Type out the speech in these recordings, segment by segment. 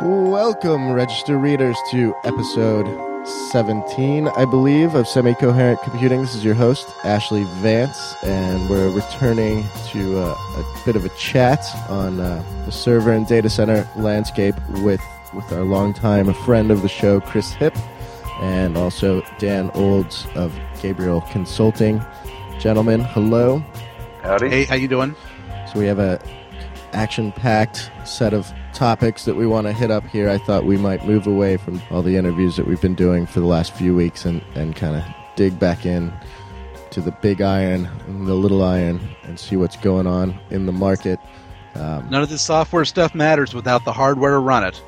Welcome, Register readers, to episode 17, I believe, of Semi-Coherent Computing. This is your host, Ashley Vance, and we're returning to a bit of a chat on the server and data center landscape with our longtime friend of the show, Chris Hipp, and also Dan Olds of Gabriel Consulting. Gentlemen, hello. Howdy. Hey, how you doing? So we have a action-packed set of topics that we want to hit up here. I thought we might move away from all the interviews that we've been doing for the last few weeks and kind of dig back in to the big iron and the little iron and see what's going on in the market. None of this software stuff matters without the hardware to run it.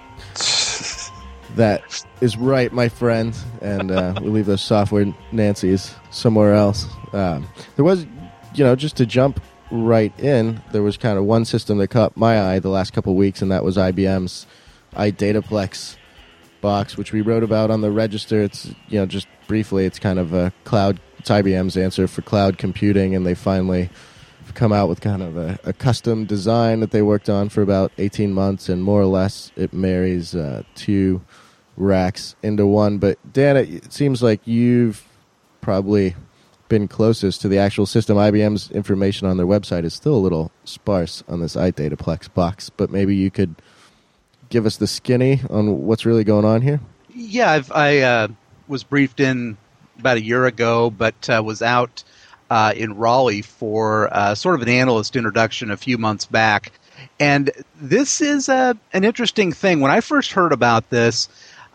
That is right, my friend, and we leave those software Nancys somewhere else. There was, just to jump right in, there was kind of one system that caught my eye the last couple of weeks, and that was IBM's iDataplex box, which we wrote about on the Register. It's, just briefly, it's kind of a cloud, it's IBM's answer for cloud computing, and they finally come out with kind of a custom design that they worked on for about 18 months, and more or less it marries two racks into one. But Dan, it seems like you've probably been closest to the actual system. IBM's information on their website is still a little sparse on this iDataplex box, but maybe you could give us the skinny on what's really going on here. Yeah, I was briefed in about a year ago, but was out in Raleigh for sort of an analyst introduction a few months back. And this is an interesting thing. When I first heard about this,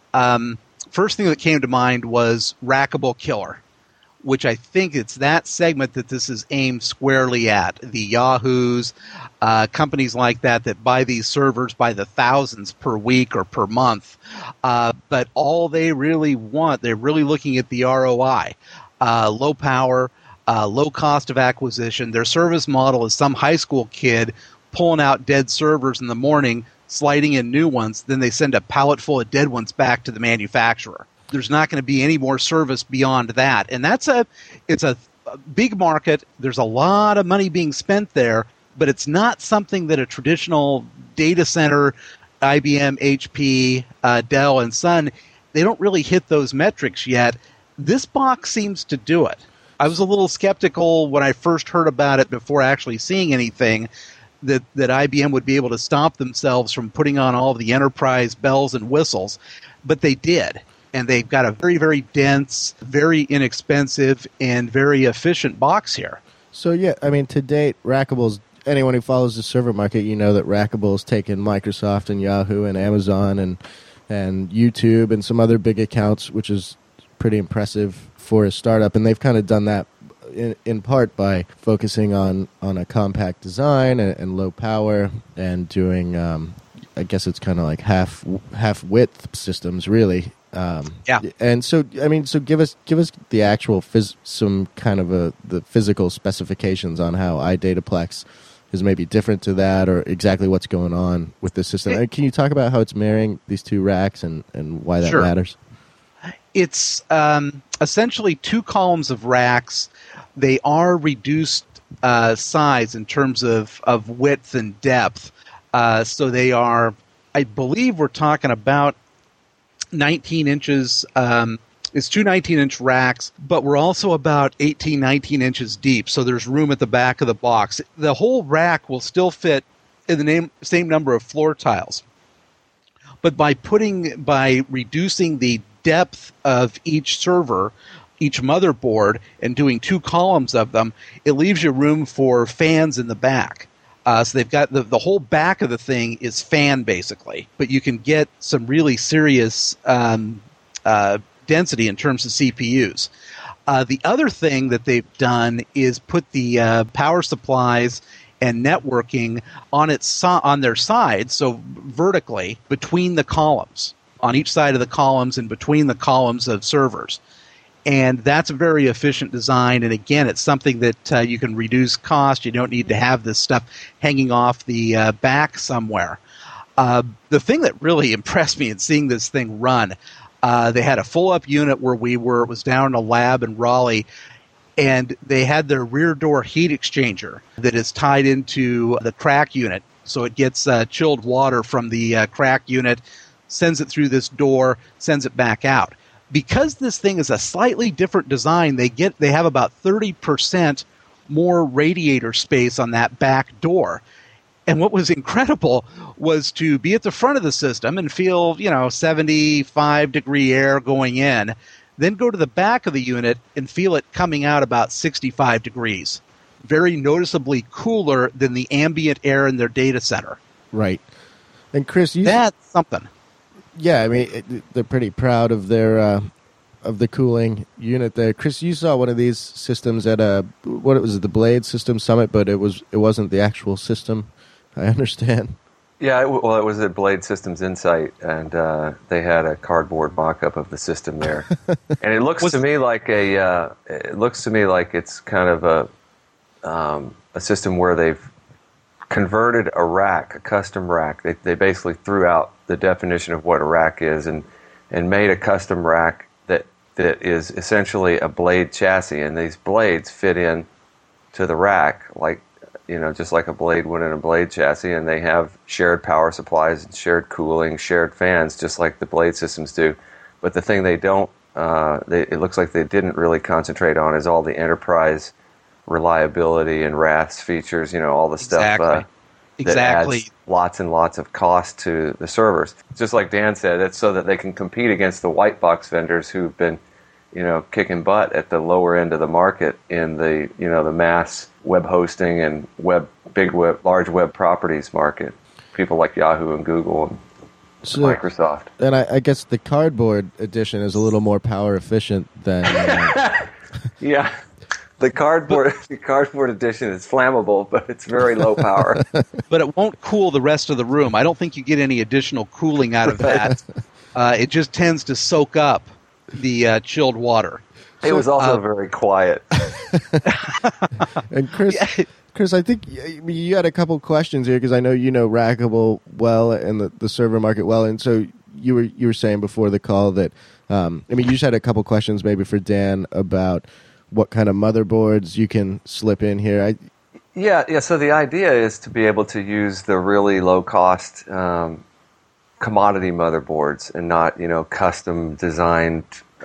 first thing that came to mind was Rackable Killer, which I think it's that segment that this is aimed squarely at. The Yahoos, companies like that buy these servers by the thousands per week or per month. But all they really want, they're really looking at the ROI. Low power, low cost of acquisition. Their service model is some high school kid pulling out dead servers in the morning, sliding in new ones, then they send a pallet full of dead ones back to the manufacturer. There's not going to be any more service beyond that. And it's a big market. There's a lot of money being spent there, but it's not something that a traditional data center, IBM, HP, Dell, and Sun, they don't really hit those metrics yet. This box seems to do it. I was a little skeptical when I first heard about it before actually seeing anything that IBM would be able to stop themselves from putting on all of the enterprise bells and whistles, but they did. And they've got a very, very dense, very inexpensive, and very efficient box here. So, yeah, I mean, to date, Rackable's, anyone who follows the server market, that Rackable's taken Microsoft and Yahoo and Amazon and YouTube and some other big accounts, which is pretty impressive for a startup. And they've kind of done that in part by focusing on a compact design and low power and doing, I guess it's kind of like half width systems, really. Yeah. And so, I mean, so give us the actual some kind of the physical specifications on how iDataplex is maybe different to that, or exactly what's going on with the system. Can you talk about how it's marrying these two racks and why that matters? It's essentially two columns of racks. They are reduced size in terms of width and depth. So they are, I believe we're talking about 19 inches. It's two 19-inch racks, but we're also about 18, 19 inches deep. So there's room at the back of the box. The whole rack will still fit in the same number of floor tiles. But by reducing the depth of each server, each motherboard, and doing two columns of them, it leaves you room for fans in the back. So they've got the whole back of the thing is fan, basically. But you can get some really serious density in terms of CPUs. The other thing that they've done is put the power supplies and networking on their sides, so vertically, between the columns, on each side of the columns and between the columns of servers. And that's a very efficient design. And again, it's something that you can reduce cost. You don't need to have this stuff hanging off the back somewhere. The thing that really impressed me in seeing this thing run, they had a full-up unit where we were. It was down in a lab in Raleigh. And they had their rear door heat exchanger that is tied into the crack unit. So it gets chilled water from the crack unit, sends it through this door, sends it back out. Because this thing is a slightly different design, they have about 30% more radiator space on that back door. And what was incredible was to be at the front of the system and feel, 75-degree air going in, then go to the back of the unit and feel it coming out about 65 degrees. Very noticeably cooler than the ambient air in their data center. Right. And Chris, that's something. Yeah, I mean, they're pretty proud of their of the cooling unit there. Chris, you saw one of these systems at the Blade System Summit, but it wasn't the actual system, I understand. Yeah, it was at Blade Systems Insight, and they had a cardboard mock-up of the system there. And it looks to me like it's kind of a system where they've converted a rack, a custom rack. They basically threw out the definition of what a rack is and made a custom rack that is essentially a Blade chassis, and these blades fit in to the rack just like a Blade would in a Blade chassis, and they have shared power supplies and shared cooling, shared fans, just like the Blade systems do. But the thing they don't, it looks like they didn't really concentrate on is all the enterprise reliability and RAS features, all the stuff that adds lots and lots of cost to the servers. Just like Dan said, it's so that they can compete against the white box vendors who've been kicking butt at the lower end of the market in the the mass web hosting and large web properties market. People like Yahoo and Google and Microsoft. And I guess the cardboard edition is a little more power efficient than. Yeah, the cardboard edition is flammable, but it's very low power. But it won't cool the rest of the room. I don't think you get any additional cooling out of that. It just tends to soak up the chilled water. It was also very quiet. And Chris, I think you had a couple questions here because I know you know Rackable well and the server market well, and so you were saying before the call that you just had a couple questions maybe for Dan about what kind of motherboards you can slip in here. Yeah. So the idea is to be able to use the really low cost commodity motherboards and not custom designed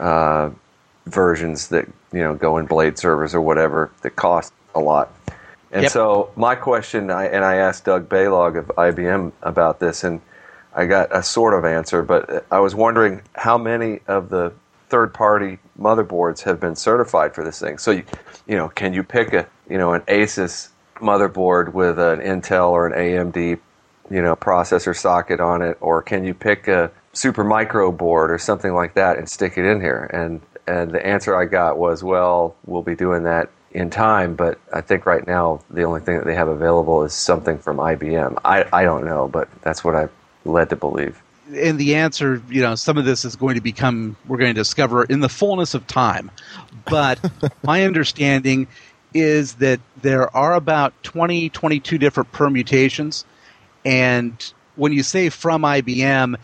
versions that go in Blade servers or whatever that cost a lot. And so my question, I asked Doug Balog of IBM about this, and I got a sort of answer, but I was wondering how many of the third-party motherboards have been certified for this thing. So can you pick an Asus motherboard with an Intel or an AMD processor socket on it, or can you pick a Supermicro board or something like that and stick it in here? And the answer I got was, well, we'll be doing that in time, but I think right now the only thing that they have available is something from IBM. I don't know, but that's what I led to believe. And the answer, some of this is going to we're going to discover in the fullness of time. But my understanding is that there are about 20, 22 different permutations. And when you say from IBM,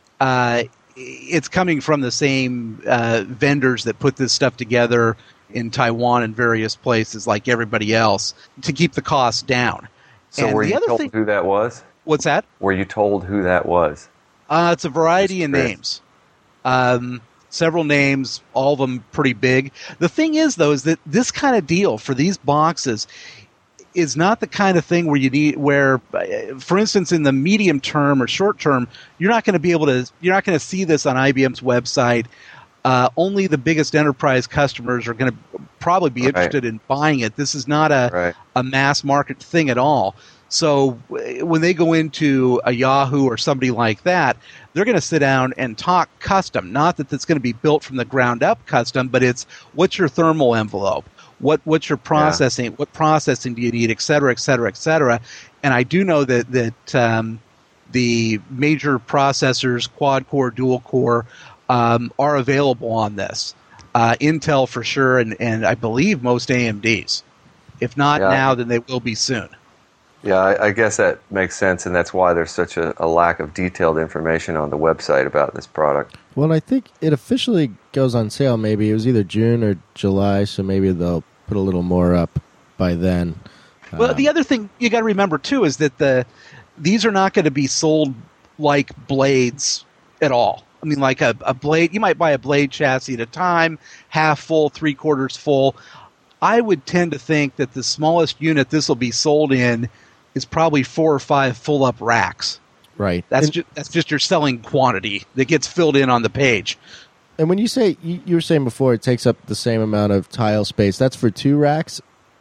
it's coming from the same vendors that put this stuff together in Taiwan and various places like everybody else to keep the costs down. So were you told who that was? What's that? Were you told who that was? It's a variety of names. Several names, all of them pretty big. The thing is, though, is that this kind of deal for these boxes is not the kind of thing where, for instance, in the medium term or short term, you're not going to see this on IBM's website. Only the biggest enterprise customers are going to probably be interested in buying it. This is not a mass market thing at all. So when they go into a Yahoo or somebody like that, they're going to sit down and talk custom. Not that it's going to be built from the ground up custom, but it's what's your thermal envelope? What's your processing? What processing do you need, et cetera, et cetera, et cetera. And I do know that the major processors, quad core, dual core, are available on this. Intel for sure, and I believe most AMDs. If not now, then they will be soon. Yeah, I guess that makes sense, and that's why there's such a lack of detailed information on the website about this product. Well, I think it officially goes on sale maybe. It was either June or July, so maybe they'll put a little more up by then. Well, the other thing you got to remember, too, is that these are not going to be sold like blades at all. I mean, like a blade, you might buy a blade chassis at a time, half full, 3/4 full. I would tend to think that the smallest unit this will be sold in is probably 4 or 5 full-up racks. Right. That's just your selling quantity that gets filled in on the page. And when you say, you were saying before it takes up the same amount of tile space, that's for 2 racks?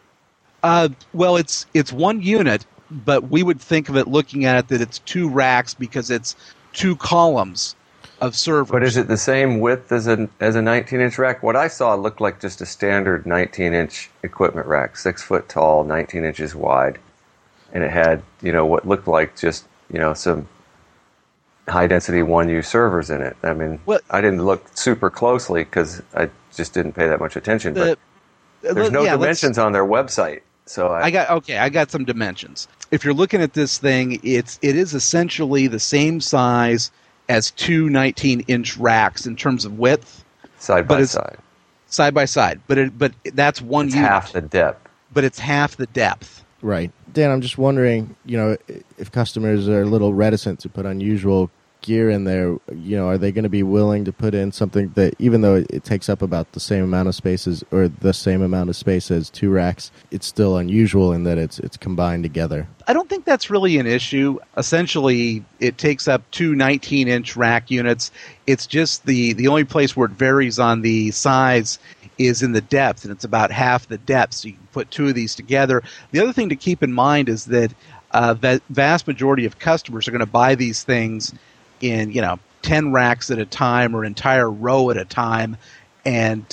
Well, it's one unit, but we would think of it looking at it that it's 2 racks because it's 2 columns of servers. But is it the same width as a 19-inch rack? What I saw looked like just a standard 19-inch equipment rack, 6 foot tall, 19 inches wide, and it had what looked like just some high-density 1U servers in it. I mean, I didn't look super closely because I just didn't pay that much attention. But there's no dimensions on their website, so I got some dimensions. If you're looking at this thing, it is essentially the same size as 2 19-inch racks in terms of width, side by side. Side by side, but that's one unit. Half the depth. But it's half the depth. Right. Dan, I'm just wondering, if customers are a little reticent to put unusual gear in there, are they going to be willing to put in something that, even though it takes up about the same amount of spaces or the same amount of space as 2 racks, it's still unusual in that it's combined together? I don't think that's really an issue. Essentially, it takes up 2 19-inch rack units. It's just the only place where it varies on the size is in the depth, and it's about half the depth, so you can put 2 of these together. The other thing to keep in mind is that the vast majority of customers are going to buy these things in 10 racks at a time or entire row at a time, and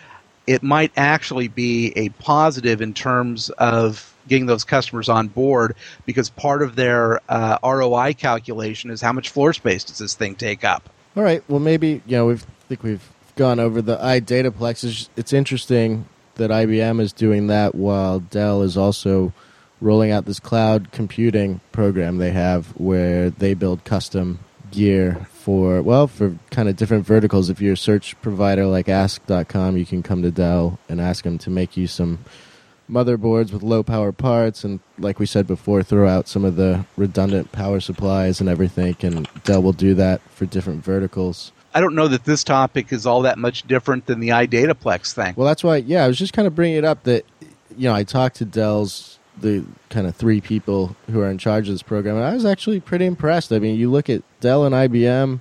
it might actually be a positive in terms of getting those customers on board, because part of their ROI calculation is how much floor space does this thing take up. All right, well, maybe we've gone over the iDataplex. It's interesting that IBM is doing that while Dell is also rolling out this cloud computing program they have where they build custom gear for kind of different verticals. If you're a search provider like Ask.com, you can come to Dell and ask them to make you some motherboards with low power parts, and like we said before, throw out some of the redundant power supplies and everything, and Dell will do that for different verticals. I don't know that this topic is all that much different than the iDataplex thing. Well, that's why, I was just kind of bringing it up that, I talked to Dell's, the kind of 3 people who are in charge of this program, and I was actually pretty impressed. I mean, you look at Dell and IBM,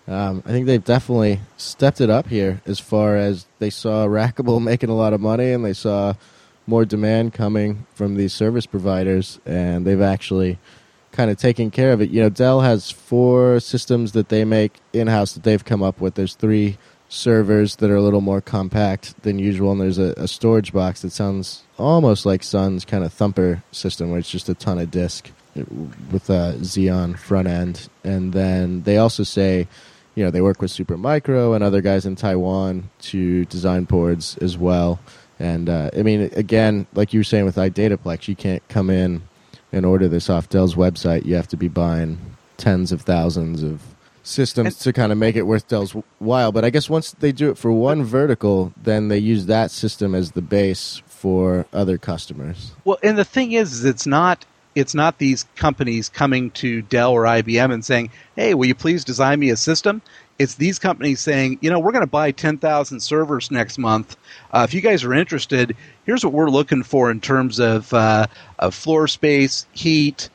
I think they've definitely stepped it up here as far as they saw Rackable making a lot of money, and they saw more demand coming from these service providers, and they've actually kind of taking care of it. Dell has 4 systems that they make in-house that they've come up with. There's 3 servers that are a little more compact than usual, and there's a storage box that sounds almost like Sun's kind of Thumper system, where it's just a ton of disk with a Xeon front end. And then they also say, they work with Supermicro and other guys in Taiwan to design boards as well. And, again, like you were saying with iDataplex, you can't come in and order this off Dell's website. You have to be buying tens of thousands of systems to kind of make it worth Dell's while. But I guess once they do it for one vertical, then they use that system as the base for other customers. Well, and the thing is it's not these companies coming to Dell or IBM and saying, hey, will you please design me a system? It's these companies saying, we're going to buy 10,000 servers next month. If you guys are interested, here's what we're looking for in terms of floor space, heat,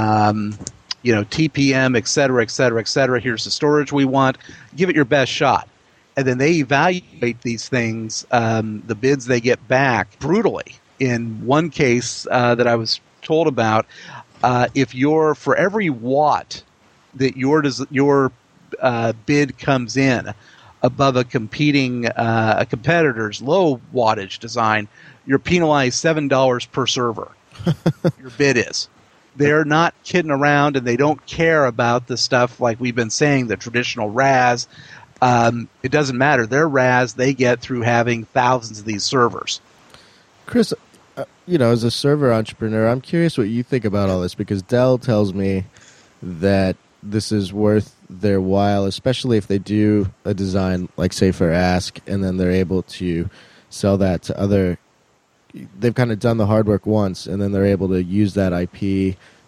TPM, et cetera, et cetera, et cetera. Here's the storage we want. Give it your best shot. And then they evaluate these things, the bids they get back, brutally. In one case that I was told about, if for every watt that your bid comes in above a competitor's low wattage design, you're penalized $7 per server. Your bid is. They're not kidding around, and they don't care about the stuff like we've been saying, the traditional RAS. It doesn't matter. Their RAS they get through having thousands of these servers. Chris, as a server entrepreneur, I'm curious what you think about all this, because Dell tells me that this is worth their while, especially if they do a design like, say, for Ask, and then they're able to sell that to other. They've kind of done the hard work once, and then they're able to use that IP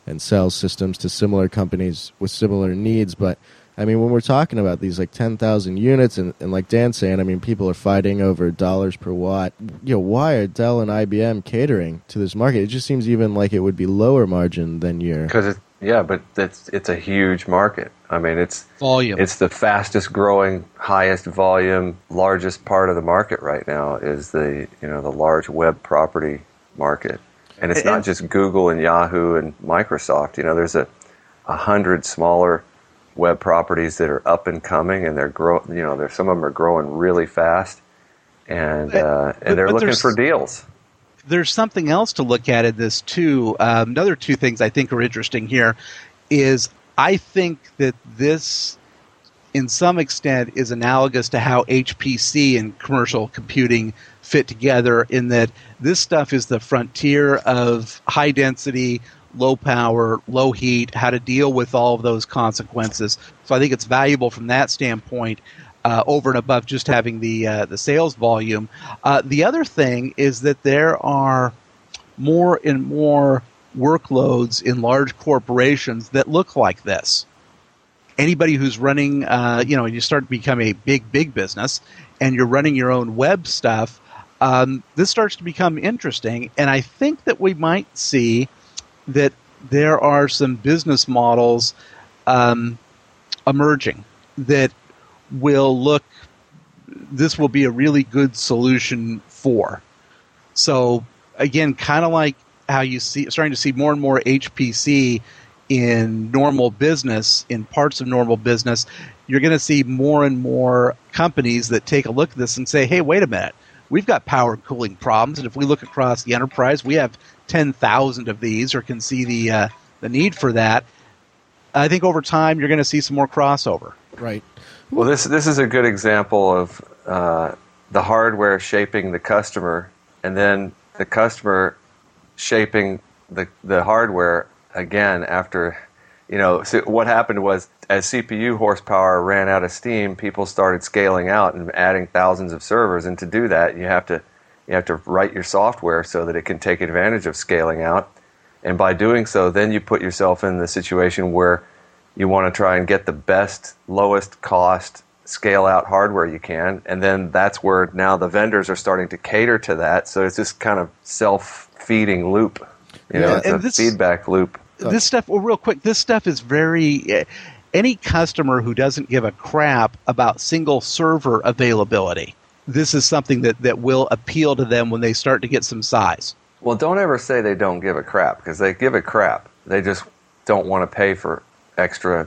and sells systems to similar companies with similar needs. But I mean, when we're talking about these like 10,000 units, and like Dan's saying, I mean, people are fighting over dollars per watt. Why are Dell and IBM catering to this market? It just seems even like it would be lower margin than your... Because but it's a huge market. I mean, it's volume. It's the fastest growing, highest volume, largest part of the market right now is the large web property market. And it's not just Google and Yahoo and Microsoft. There's 100 smaller web properties that are up and coming, and they're some of them are growing really fast, and they're looking for deals. There's something else to look at in this too. Another two things I think are interesting here is I think that this, in some extent, is analogous to how HPC and commercial computing fit together, in that this stuff is the frontier of high density, low power, low heat, how to deal with all of those consequences. So I think it's valuable from that standpoint, over and above just having the sales volume. The other thing is that there are more and more workloads in large corporations that look like this. Anybody who's running, you start to become a big business, and you're running your own web stuff, this starts to become interesting. And I think that we might see that there are some business models emerging that this will be a really good solution for. So again, kind of like how starting to see more and more HPC in normal business, in parts of normal business, you're going to see more and more companies that take a look at this and say, hey, wait a minute, we've got power and cooling problems, and if we look across the enterprise, we have 10,000 of these, or can see the need for that. I think over time you're going to see some more crossover. Right. Well, this is a good example of the hardware shaping the customer, and then the customer shaping the hardware again after, so what happened was, as CPU horsepower ran out of steam, people started scaling out and adding thousands of servers, and to do that you have to write your software so that it can take advantage of scaling out. And by doing so, then you put yourself in the situation where you want to try and get the best, lowest cost, scale out hardware you can. And then that's where now the vendors are starting to cater to that. So it's this kind of self-feeding loop. It's a feedback loop. This stuff, real quick, this stuff is very... any customer who doesn't give a crap about single server availability, this is something that will appeal to them when they start to get some size. Well, don't ever say they don't give a crap, because they give a crap. They just don't want to pay for extra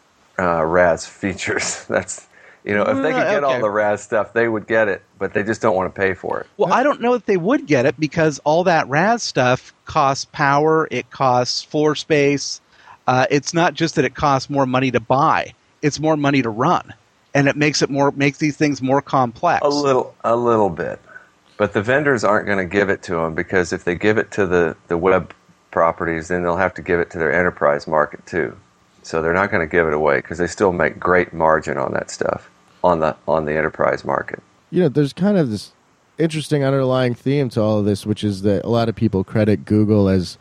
RAS features. That's, if they could get all the RAS stuff, they would get it, but they just don't want to pay for it. Well, I don't know if they would get it, because all that RAS stuff costs power, it costs floor space. It's not just that it costs more money to buy; it's more money to run, and it makes these things more complex. A little bit. But the vendors aren't going to give it to them, because if they give it to the web properties, then they'll have to give it to their enterprise market too. So they're not going to give it away, because they still make great margin on that stuff on the enterprise market. There's kind of this interesting underlying theme to all of this, which is that a lot of people credit Google as,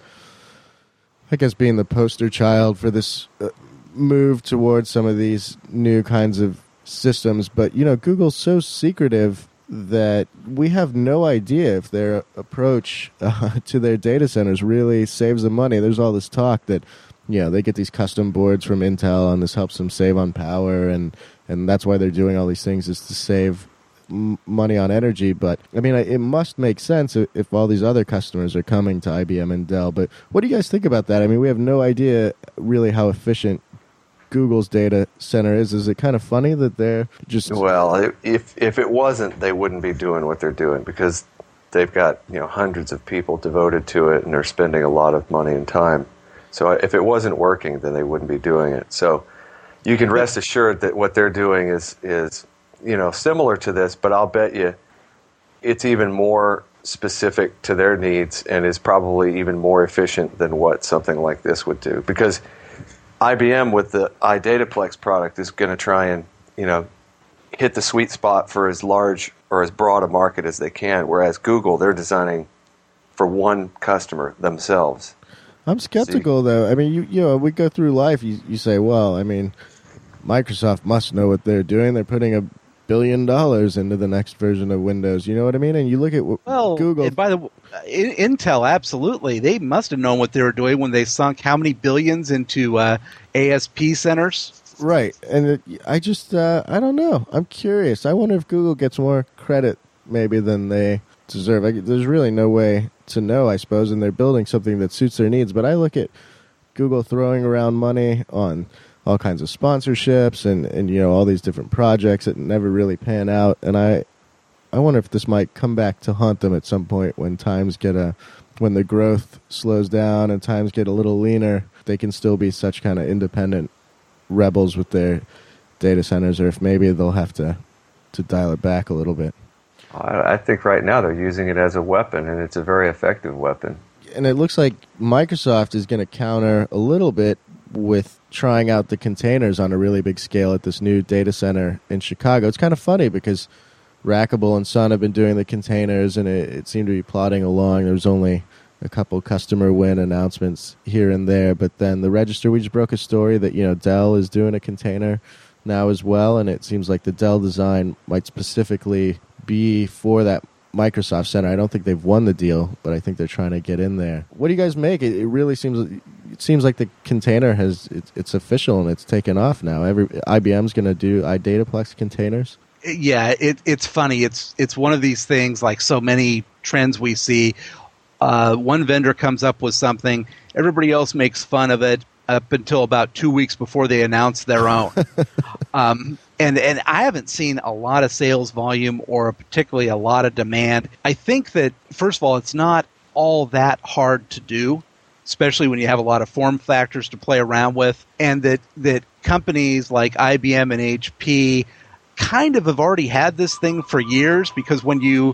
I guess, being the poster child for this move towards some of these new kinds of systems. But, Google's so secretive that we have no idea if their approach to their data centers really saves them money. There's all this talk that, they get these custom boards from Intel, and this helps them save on power, and that's why they're doing all these things, is to save money on energy. But, I mean, it must make sense if all these other customers are coming to IBM and Dell. But what do you guys think about that? I mean, we have no idea really how efficient Google's data center is. Is it kind of funny that they're just... Well, if it wasn't, they wouldn't be doing what they're doing, because they've got hundreds of people devoted to it, and they're spending a lot of money and time. So if it wasn't working, then they wouldn't be doing it. So you can rest assured that what they're doing is similar to this, but I'll bet you it's even more specific to their needs, and is probably even more efficient than what something like this would do. Because IBM with the iDataplex product is going to try and, hit the sweet spot for as large or as broad a market as they can, whereas Google, they're designing for one customer themselves. I'm skeptical, though. I mean, you know, we go through life. You say, well, I mean, Microsoft must know what they're doing. They're putting $1 billion into the next version of Windows. You know what I mean? And you look at Google. And by the way, Intel, absolutely. They must have known what they were doing when they sunk how many billions into ASP centers. Right. And I don't know. I'm curious. I wonder if Google gets more credit maybe than they deserve. There's really no way to know, I suppose, and they're building something that suits their needs. But I look at Google throwing around money on all kinds of sponsorships and you know, all these different projects that never really pan out. And I wonder if this might come back to haunt them at some point when when the growth slows down and times get a little leaner. They can still be such kind of independent rebels with their data centers, or if maybe they'll have to dial it back a little bit. I think right now they're using it as a weapon, and it's a very effective weapon. And it looks like Microsoft is going to counter a little bit with trying out the containers on a really big scale at this new data center in Chicago. It's kind of funny because Rackable and Sun have been doing the containers, and it seemed to be plodding along. There was only a couple customer win announcements here and there, but then the Register, we just broke a story that, you know, Dell is doing a container now as well, and it seems like the Dell design might specifically be for that Microsoft Center. I don't think they've won the deal, but I think they're trying to get in there. What do you guys make? It really seems like the container it's official and it's taken off now. IBM's going to do iDataplex containers. Yeah, it's funny. It's one of these things, like so many trends we see. One vendor comes up with something, everybody else makes fun of it up until about 2 weeks before they announce their own. And I haven't seen a lot of sales volume or particularly a lot of demand. I think that, first of all, it's not all that hard to do, especially when you have a lot of form factors to play around with, and that companies like IBM and HP kind of have already had this thing for years, because when you're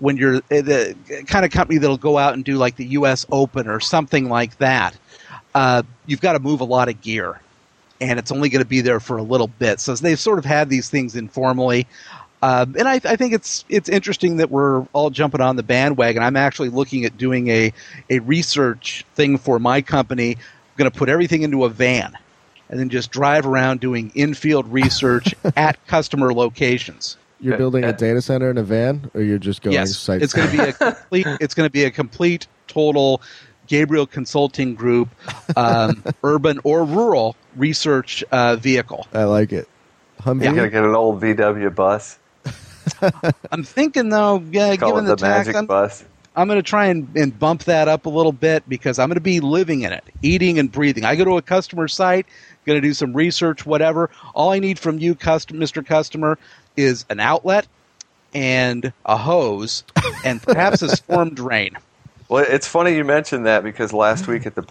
the kind of company that'll go out and do like the U.S. Open or something like that, you've got to move a lot of gear, and it's only going to be there for a little bit. So they've sort of had these things informally. And I think it's interesting that we're all jumping on the bandwagon. I'm actually looking at doing a research thing for my company. I'm going to put everything into a van and then just drive around doing in-field research at customer locations. You're building a data center in a van, or you're just going site? It's going to be a complete, total Gabriel Consulting Group, urban or rural research vehicle. I like it. Humvee? You're going to get an old VW bus? I'm thinking, though, given the tax, bus. I'm going to try and bump that up a little bit, because I'm going to be living in it, eating and breathing. I go to a customer site, going to do some research, whatever. All I need from you, Mr. Customer, is an outlet and a hose and perhaps a storm drain. Well, it's funny you mentioned that, because last week at the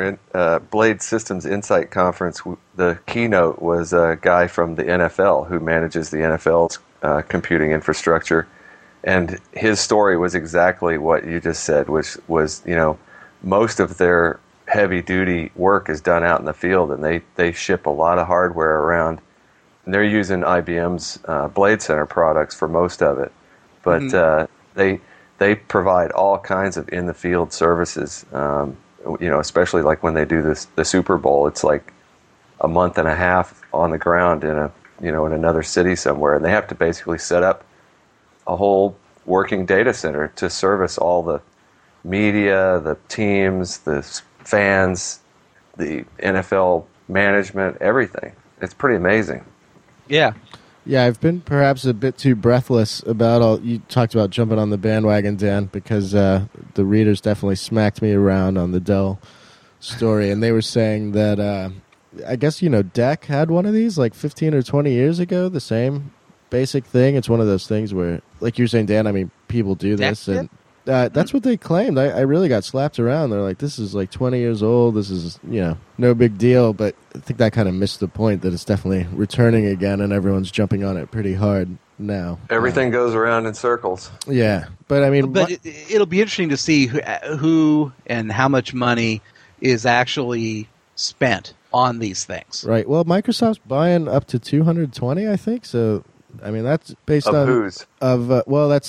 Blade Systems Insight Conference, the keynote was a guy from the NFL who manages the NFL's computing infrastructure, and his story was exactly what you just said, which was, you know, most of their heavy-duty work is done out in the field, and they ship a lot of hardware around. And they're using IBM's Blade Center products for most of it, but they provide all kinds of in-the-field services. You know, especially like when they do the Super Bowl, it's like a month and a half on the ground in another city somewhere, and they have to basically set up a whole working data center to service all the media, the teams, the fans, the NFL management, everything. It's pretty amazing. Yeah. Yeah, I've been perhaps a bit too breathless about all. You talked about jumping on the bandwagon, Dan, because the readers definitely smacked me around on the Dell story, and they were saying that I guess, you know, DEC had one of these like 15 or 20 years ago, the same basic thing. It's one of those things where, like you're saying, Dan, I mean, people do this, and that's what they claimed. I really got slapped around. They're like, this is like 20 years old. This is, you know, no big deal. But I think that kind of missed the point that it's definitely returning again, and everyone's jumping on it pretty hard now. Everything goes around in circles. Yeah. But I mean, it'll be interesting to see who and how much money is actually spent on these things. Right. Well, Microsoft's buying up to 220, I think. So, I mean, that's based on whose? Well, that's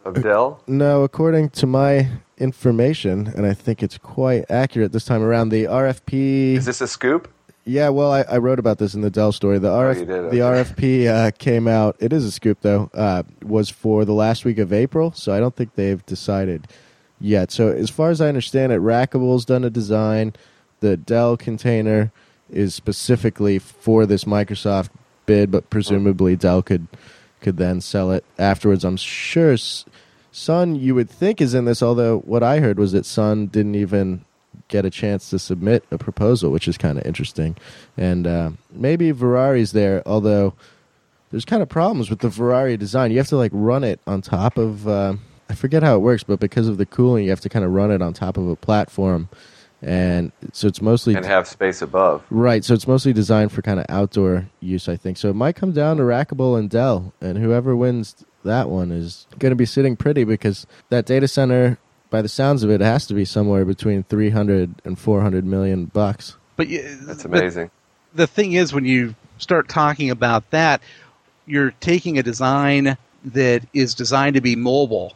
of Dell? No, according to my information, and I think it's quite accurate this time around, the RFP... Is this a scoop? Yeah, well, I wrote about this in the Dell story. The You did? the Okay. RFP came out. It is a scoop, though. Was for the last week of April, so I don't think they've decided yet. So as far as I understand it, Rackable's done a design. The Dell container is specifically for this Microsoft bid, but presumably Dell could then sell it afterwards. I'm sure Sun, you would think, is in this, although what I heard was that Sun didn't even get a chance to submit a proposal, which is kind of interesting. And maybe Ferrari's there, although there's kind of problems with the Ferrari design. You have to run it on top of I forget how it works, but because of the cooling, you have to kind of run it on top of a platform, and so it's mostly And have space above. right. So it's mostly designed for kind of outdoor use, I think. So it might come down to Rackable and Dell, and whoever wins that one is going to be sitting pretty, because that data center, by the sounds of it, has to be somewhere between 300 and 400 million bucks. But That's amazing. The thing is, when you start talking about that, you're taking a design that is designed to be mobile.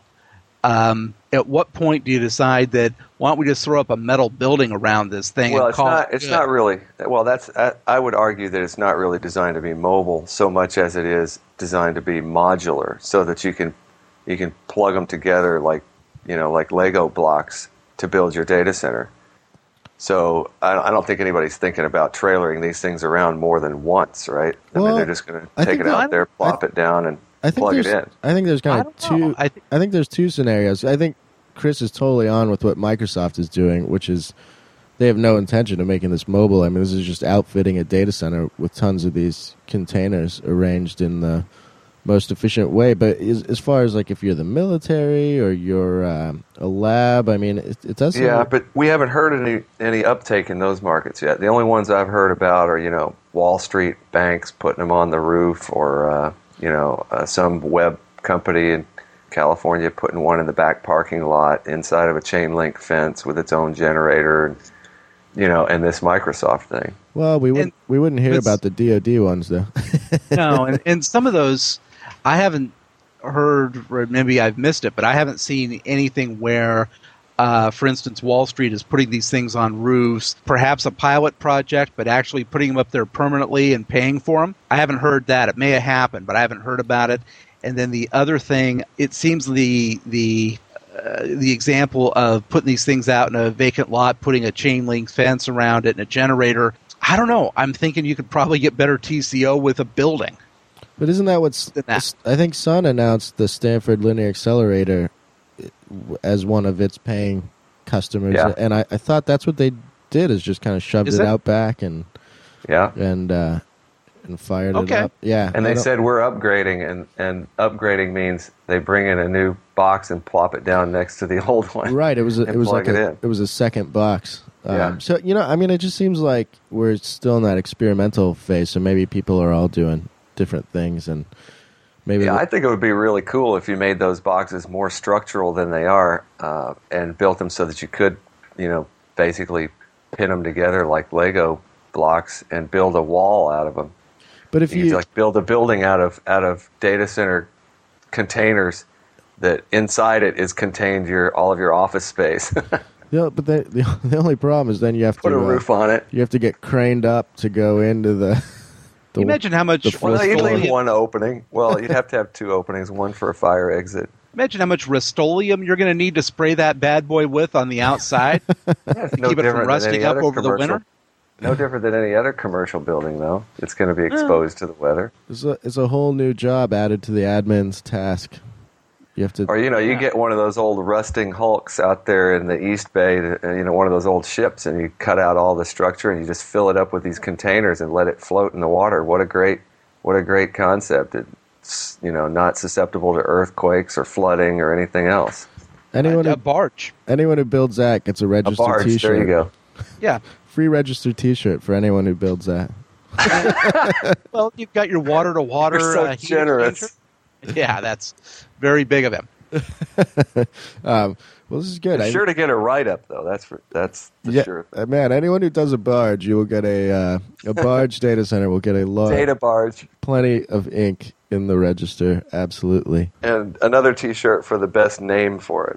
At what point do you decide that, why don't we just throw up a metal building around this thing? Well, and it's call not. it It's good? not really. Well, I would argue that it's not really designed to be mobile so much as it is designed to be modular, so that you can plug them together like Lego blocks to build your data center. So I don't think anybody's thinking about trailering these things around more than once, right? I Well, mean, they're just going to I take think it out there, plop it down, and I think plug it there's in. I think there's kind I of don't know. two. I think there's two scenarios. I think Chris is totally on with what Microsoft is doing, which is they have no intention of making this mobile. I mean, this is just outfitting a data center with tons of these containers arranged in the most efficient way. But as far as if you're the military or you're a lab, I mean, it does. Yeah, but we haven't heard any uptake in those markets yet. The only ones I've heard about are Wall Street banks putting them on the roof, or some web company in California putting one in the back parking lot inside of a chain link fence with its own generator, and this Microsoft thing. Well, we wouldn't hear it's- about the DoD ones though. No, and some of those I haven't heard, or maybe I've missed it, but I haven't seen anything where, for instance, Wall Street is putting these things on roofs, perhaps a pilot project, but actually putting them up there permanently and paying for them. I haven't heard that. It may have happened, but I haven't heard about it. And then the other thing, it seems the example of putting these things out in a vacant lot, putting a chain link fence around it and a generator, I don't know. I'm thinking you could probably get better TCO with a building. But isn't that what's? That. I think Sun announced the Stanford Linear Accelerator as one of its paying customers, Yeah. and I thought that's what they did, is just kind of shoved Is it it? out back and Yeah. fired it Okay. up. Yeah, And I they don't- said we're upgrading, and upgrading means they bring in a new box and plop it down next to the old one. right. It was and plug it in. it was a second box. Yeah. So I mean, it just seems like we're still in that experimental phase. So maybe people are all doing different things, and maybe Yeah, I think it would be really cool if you made those boxes more structural than they are, and built them so that you could, basically pin them together like Lego blocks and build a wall out of them. but if You could, build a building out of data center containers that inside it is contained all of your office space. but the only problem is then you have Put to a roof on it. You have to get craned up to go into the. Can you imagine how much the full Well, you'd leave Rust-Oleum, one opening. Well, you'd have to have two openings, one for a fire exit. imagine how much Rust-Oleum you're going to need to spray that bad boy with on the outside Yeah, it's to keep it from rusting up over the winter. No different than any other commercial building, though. It's going to be exposed to the weather. It's a whole new job added to the admin's task. You have to. Or, you get one of those old rusting hulks out there in the East Bay, one of those old ships, and you cut out all the structure and you just fill it up with these containers and let it float in the water. What a great concept. It's, not susceptible to earthquakes or flooding or anything else. anyone A who, barge. anyone who builds that gets a A registered barge, T-shirt. there you go. Yeah. Free registered T-shirt for anyone who builds that. Well, you've got your water-to-water You're so heat generous. exchanger. Yeah, that's very big of him. Well, this is good. You're sure to get a write-up, though. That's for sure. Man, anyone who does a barge, you will get a barge data center will get a lot. Data barge. Plenty of ink in the register, absolutely. And another T-shirt for the best name for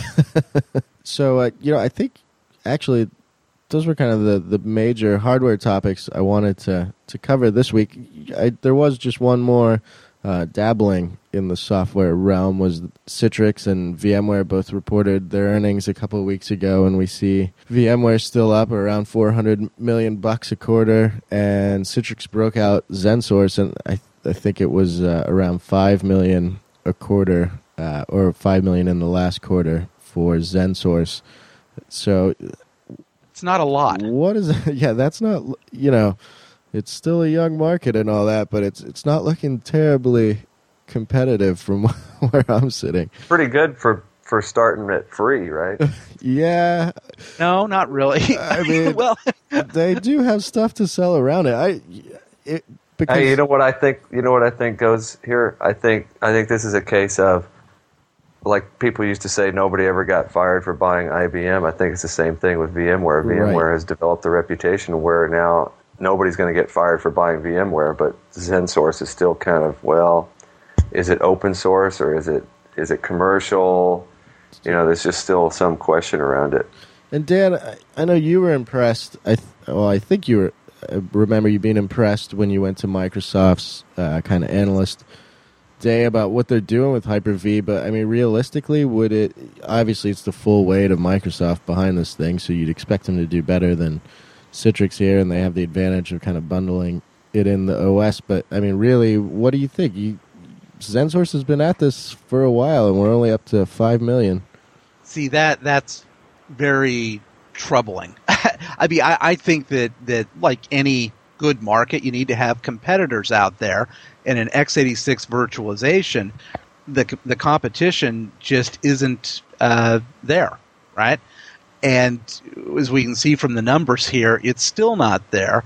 it. So, I think actually those were kind of the major hardware topics I wanted to cover this week. There was just one more dabbling in the software realm. Was Citrix and VMware both reported their earnings a couple of weeks ago, and we see VMware still up around $400 million a quarter, and Citrix broke out ZenSource, and I think it was around $5 million a quarter, or $5 million in the last quarter for ZenSource. So it's not a lot. What is that? Yeah, that's not, it's still a young market and all that, but it's not looking terribly competitive from where I'm sitting. Pretty good for starting at free, right? Yeah. No, not really. I mean, well, they do have stuff to sell around it. Because hey, you know what I think? You know what I think goes here? I think this is a case of, like people used to say, nobody ever got fired for buying IBM. I think it's the same thing with VMware. VMware has developed a reputation where now nobody's going to get fired for buying VMware, but ZenSource is still kind of, well, is it open source or is it commercial? There's just still some question around it. And Dan, I know you were impressed. I think you were. I remember you being impressed when you went to Microsoft's kind of analyst day about what they're doing with Hyper-V, but I mean, realistically, obviously it's the full weight of Microsoft behind this thing, so you'd expect them to do better than Citrix here, and they have the advantage of kind of bundling it in the OS, but I mean, really, what do you think? ZenSource has been at this for a while, and we're only up to 5 million. See, that's very troubling. I mean, I think that like any good market, you need to have competitors out there. And in x86 virtualization, the competition just isn't there, right? And as we can see from the numbers here, it's still not there.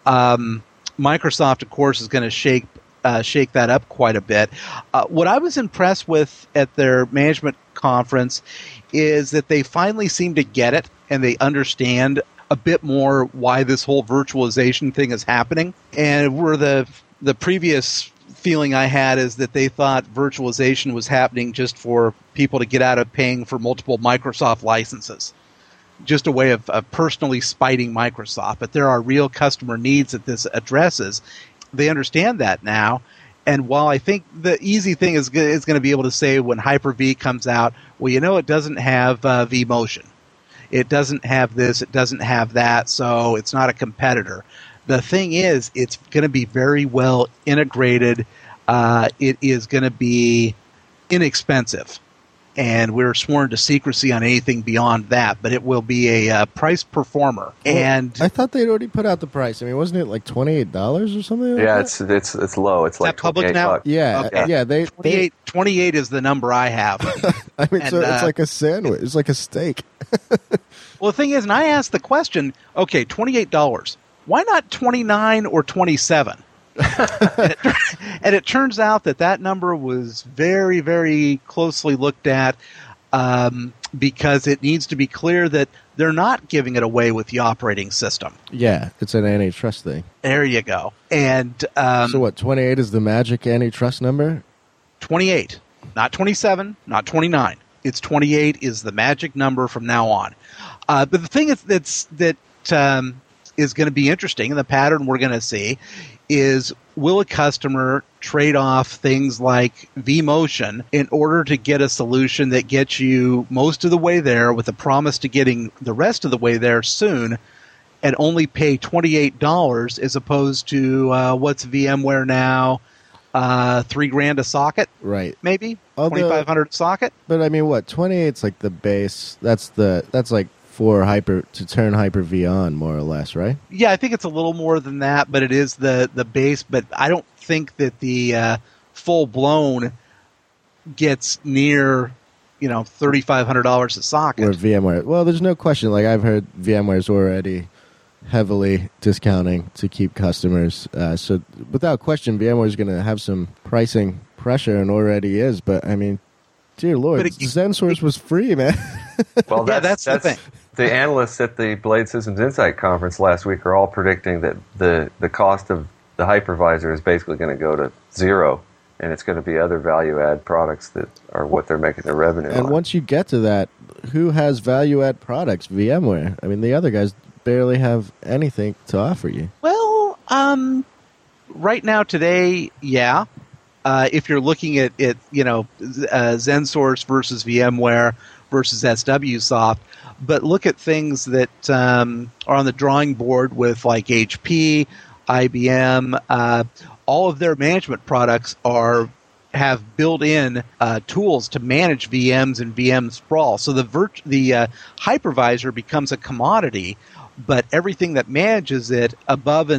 Microsoft, of course, is going to shake that up quite a bit. What I was impressed with at their management conference is that they finally seem to get it and they understand a bit more why this whole virtualization thing is happening. And where the previous feeling I had is that they thought virtualization was happening just for people to get out of paying for multiple Microsoft licenses. Just a way of personally spiting Microsoft. But there are real customer needs that this addresses. They understand that now. And while I think the easy thing is going to be able to say when Hyper-V comes out, well, it doesn't have vMotion. It doesn't have this, it doesn't have that, so it's not a competitor. The thing is, it's going to be very well integrated. It is going to be inexpensive. And we're sworn to secrecy on anything beyond that, but it will be a price performer. Well, and I thought they'd already put out the price. I mean, wasn't it like $28 or something? Like yeah, that? it's low. It's like public now. $28. Yeah, Okay. Yeah. 28 is the number I have. I mean, And, so it's like a sandwich. It's like a steak. Well, the thing is, and I asked the question, okay, $28. Why not 29 or 27? And it turns out that number was very, very closely looked at because it needs to be clear that they're not giving it away with the operating system. Yeah, it's an antitrust thing. There you go. And so what, 28 is the magic antitrust number? 28, not 27, not 29. It's 28 is the magic number from now on. But the thing that is going to be interesting, and the pattern we're going to see, is will a customer trade off things like vMotion in order to get a solution that gets you most of the way there with a promise to getting the rest of the way there soon and only pay $28 as opposed to what's VMware now? $3,000 a socket, right? Maybe $2,500 a socket. But I mean, what 28's like the base? That's like for to turn Hyper-V on, more or less, right? Yeah, I think it's a little more than that, but it is the base. But I don't think that the full blown gets near $3,500 a socket. Or VMware. Well, there's no question. Like I've heard VMware's already heavily discounting to keep customers. So without question, VMware is going to have some pricing pressure and already is. But I mean, Dear Lord, ZenSource was free, man. Well, that's the thing. The analysts at the Blade Systems Insight conference last week are all predicting that the cost of the hypervisor is basically going to go to zero, and it's going to be other value-add products that are what they're making their revenue on. And once you get to that, who has value-add products? VMware. I mean, the other guys barely have anything to offer you. Well, right now, today, yeah. If you're looking at it, ZenSource versus VMware versus SWSoft, but look at things that are on the drawing board with like HP, IBM. All of their management products have built-in tools to manage VMs and VM sprawl. So the hypervisor becomes a commodity, but everything that manages it above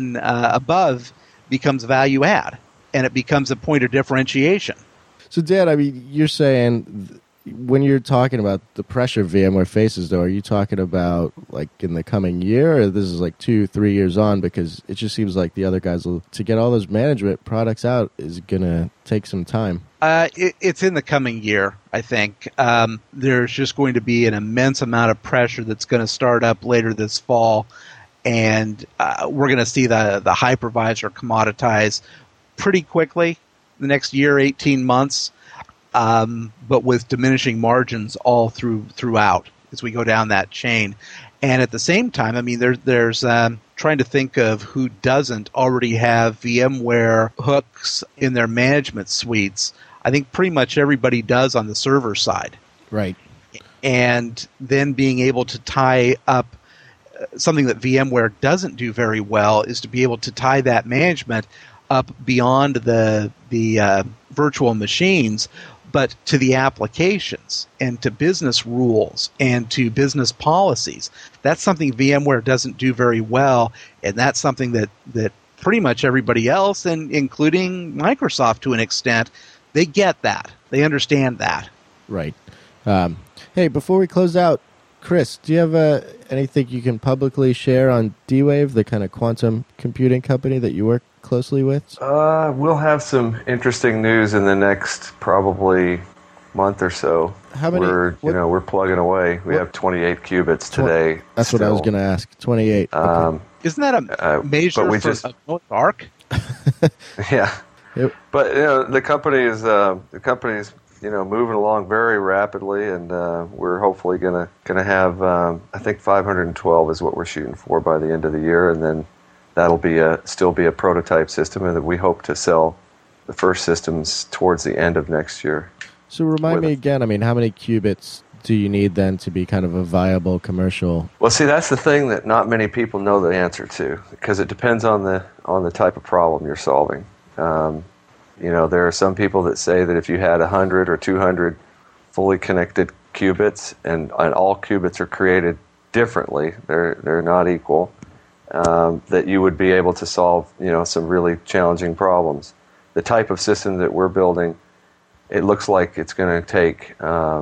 becomes value add, and it becomes a point of differentiation. So, Dan, I mean, you're saying when you're talking about the pressure VMware faces, though, are you talking about like in the coming year, or this is like 2-3 years on? Because it just seems like the other guys to get all those management products out is going to take some time. It's in the coming year, I think. There's just going to be an immense amount of pressure that's going to start up later this fall, and we're going to see the hypervisor commoditize pretty quickly the next year, 18 months. But with diminishing margins all throughout as we go down that chain. And at the same time, I mean, there's trying to think of who doesn't already have VMware hooks in their management suites. I think pretty much everybody does on the server side. Right. And then being able to tie up something that VMware doesn't do very well is to be able to tie that management up beyond the virtual machines, but to the applications and to business rules and to business policies. That's something VMware doesn't do very well, and that's something that pretty much everybody else, and including Microsoft to an extent, they get that. They understand that. Right. Hey, before we close out, Chris, do you have anything you can publicly share on D-Wave, the kind of quantum computing company that you work closely with? We'll have some interesting news in the next probably month or so. How many? We're plugging away. We have 28 qubits today. That's still. what I was going to ask. 28. Okay. Isn't that a measure for a Noah's Ark? Yeah. Yep. But the company is moving along very rapidly, and we're hopefully gonna have I think 512 is what we're shooting for by the end of the year, and then that'll still be a prototype system, and that we hope to sell the first systems towards the end of next year. So remind me again, I mean, how many qubits do you need then to be kind of a viable commercial? Well, see, that's the thing that not many people know the answer to, because it depends on the type of problem you're solving. There are some people that say that if you had 100 or 200 fully connected qubits, and all qubits are created differently, they're not equal, that you would be able to solve some really challenging problems. The type of system that we're building, it looks like it's going to take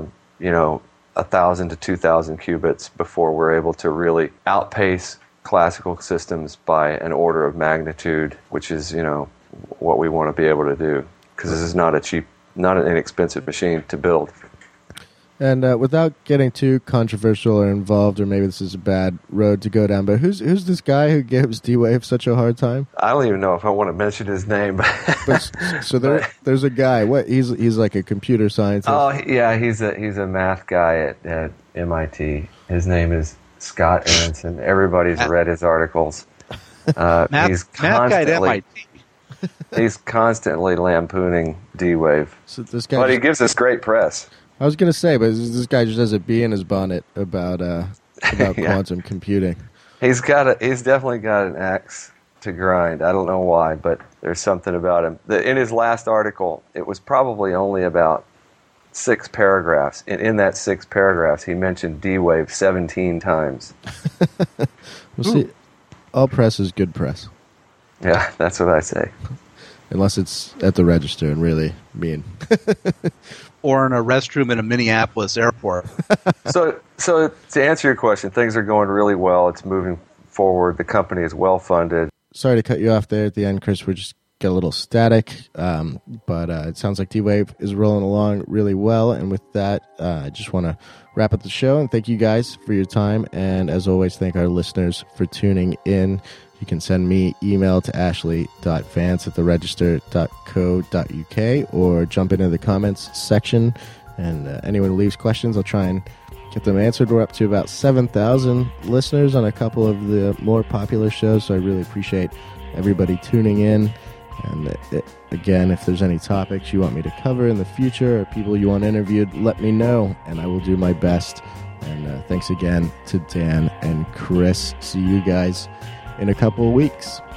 1,000 to 2,000 qubits before we're able to really outpace classical systems by an order of magnitude, which is what we want to be able to do, because this is not an inexpensive machine to build. And without getting too controversial or involved, or maybe this is a bad road to go down, but who's this guy who gives D-Wave such a hard time? I don't even know if I want to mention his name. So there's a guy. What he's like a computer scientist. Oh yeah, he's a math guy at MIT. His name is Scott Aronson. Everybody's read his articles. Math guy at MIT. He's constantly lampooning D-Wave. So this guy, but he gives us great press. I was going to say, but this guy just has a bee in his bonnet about Yeah. quantum computing. He's definitely got an axe to grind. I don't know why, but there's something about him. In his last article, it was probably only about 6 paragraphs. And in that 6 paragraphs, he mentioned D-Wave 17 times. Well, see, all press is good press. Yeah, that's what I say. Unless it's at the register and really mean. Or in a restroom in a Minneapolis airport. So to answer your question, things are going really well. It's moving forward. The company is well funded. Sorry to cut you off there at the end, Chris. We're just get a little static, but it sounds like D-Wave is rolling along really well. And with that, I just want to wrap up the show and thank you guys for your time. And as always, thank our listeners for tuning in. You can send me email to ashley.vance@theregister.co.uk or jump into the comments section. And anyone who leaves questions, I'll try and get them answered. We're up to about 7,000 listeners on a couple of the more popular shows, so I really appreciate everybody tuning in. And again, if there's any topics you want me to cover in the future or people you want interviewed, let me know, and I will do my best. And thanks again to Dan and Chris. See you guys in a couple of weeks.